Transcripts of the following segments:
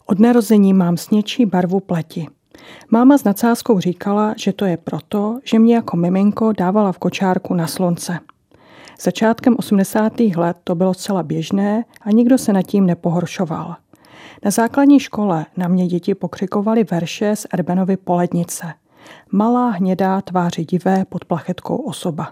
Od narození mám sněčí barvu pleti. Máma s nadsázkou říkala, že to je proto, že mě jako miminko dávala v kočárku na slunce. Začátkem 80. let to bylo zcela běžné a nikdo se nad tím nepohoršoval. Na základní škole na mě děti pokřikovaly verše z Erbenovy Polednice. Malá hnědá tváři divé pod plachetkou osoba.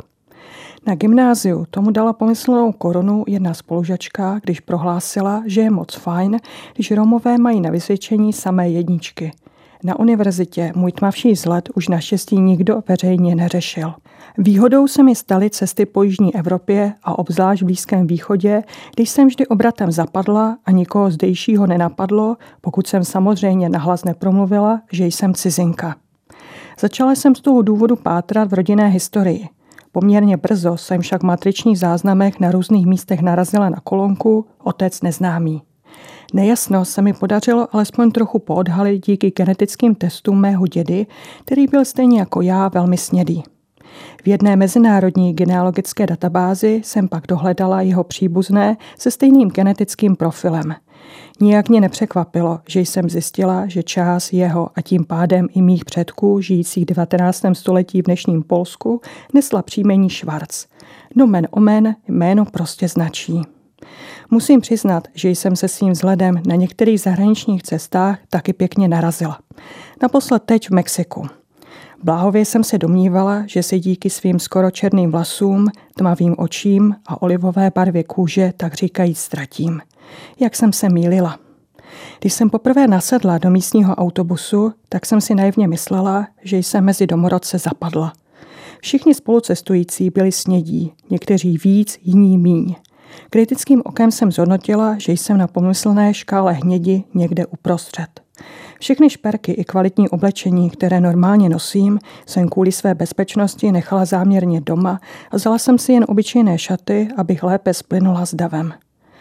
Na gymnáziu tomu dala pomyslnou korunu jedna spolužačka, když prohlásila, že je moc fajn, když Romové mají na vysvědčení samé jedničky. Na univerzitě můj tmavší vzhled už naštěstí nikdo veřejně neřešil. Výhodou se mi staly cesty po jižní Evropě a obzvlášť v Blízkém východě, když jsem vždy obratem zapadla a nikoho zdejšího nenapadlo, pokud jsem samozřejmě nahlas nepromluvila, že jsem cizinka. Začala jsem z toho důvodu pátrat v rodinné historii. Poměrně brzo jsem však v matričních záznamech na různých místech narazila na kolonku Otec neznámý. Nejasno se mi podařilo alespoň trochu poodhalit díky genetickým testům mého dědy, který byl stejně jako já velmi snědý. V jedné mezinárodní genealogické databázi jsem pak dohledala jeho příbuzné se stejným genetickým profilem. Nijak mě nepřekvapilo, že jsem zjistila, že část jeho a tím pádem i mých předků žijících v 19. století v dnešním Polsku nesla příjmení Schwarz. Nomen omen jméno prostě značí. Musím přiznat, že jsem se svým vzhledem na některých zahraničních cestách taky pěkně narazila. Naposled teď v Mexiku. Bláhově jsem se domnívala, že se díky svým skoro černým vlasům, tmavým očím a olivové barvě kůže tak říkajíc ztratím. Jak jsem se mýlila. Když jsem poprvé nasedla do místního autobusu, tak jsem si naivně myslela, že jsem mezi domorodce zapadla. Všichni spolucestující byli snědí, někteří víc, jiní míň. Kritickým okem jsem zhodnotila, že jsem na pomyslné škále hnědi někde uprostřed. Všechny šperky i kvalitní oblečení, které normálně nosím, jsem kvůli své bezpečnosti nechala záměrně doma a vzala jsem si jen obyčejné šaty, abych lépe splynula s davem.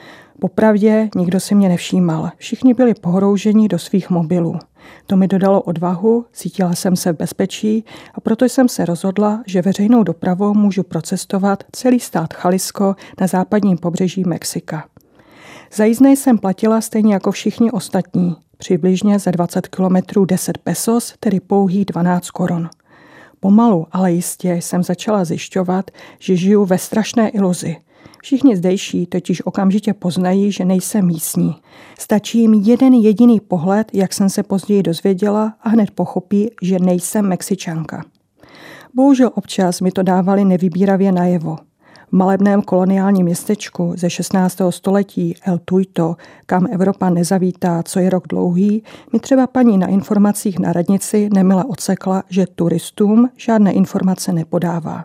Popravdě nikdo si mě nevšímal, všichni byli pohrouženi do svých mobilů. To mi dodalo odvahu, cítila jsem se v bezpečí a proto jsem se rozhodla, že veřejnou dopravou můžu procestovat celý stát Jalisco na západním pobřeží Mexika. Za jízdné jsem platila stejně jako všichni ostatní, přibližně za 20 kilometrů 10 pesos, tedy pouhých 12 korun. Pomalu, ale jistě jsem začala zjišťovat, že žiju ve strašné iluzi. Všichni zdejší totiž okamžitě poznají, že nejsem místní. Stačí jim jeden jediný pohled, jak jsem se později dozvěděla, a hned pochopí, že nejsem Mexičanka. Bohužel občas mi to dávali nevybíravě najevo. V malebném koloniálním městečku ze 16. století El Tuito, kam Evropa nezavítá, co je rok dlouhý, mi třeba paní na informacích na radnici nemile odsekla, že turistům žádné informace nepodává.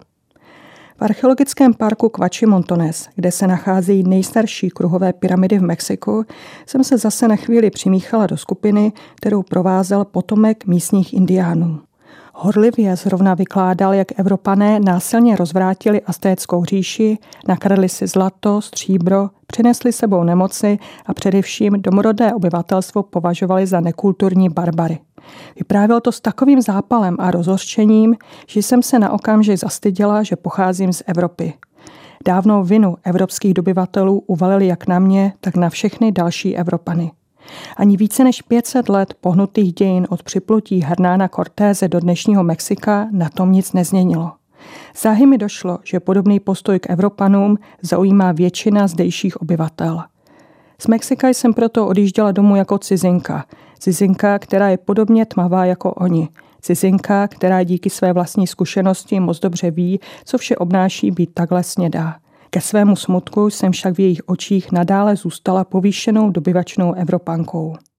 V archeologickém parku Quachimontones, kde se nacházejí nejstarší kruhové pyramidy v Mexiku, jsem se zase na chvíli přimíchala do skupiny, kterou provázel potomek místních indiánů. Horlivě zrovna vykládal, jak Evropané násilně rozvrátili Aztéckou říši, nakradli si zlato, stříbro, přinesli sebou nemoci a především domorodé obyvatelstvo považovali za nekulturní barbary. Vyprávěl to s takovým zápalem a rozhořčením, že jsem se na okamžik zastyděla, že pocházím z Evropy. Dávnou vinu evropských dobyvatelů uvalili jak na mě, tak na všechny další Evropany. Ani více než 500 let pohnutých dějin od připlutí Hernána Cortése do dnešního Mexika na tom nic nezměnilo. Záhy mi došlo, že podobný postoj k Evropanům zaujímá většina zdejších obyvatel. Z Mexika jsem proto odjížděla domů jako cizinka. Cizinka, která je podobně tmavá jako oni. Cizinka, která díky své vlastní zkušenosti moc dobře ví, co vše obnáší být takhle snědá. Ke svému smutku jsem však v jejich očích nadále zůstala povýšenou dobyvačnou Evropankou.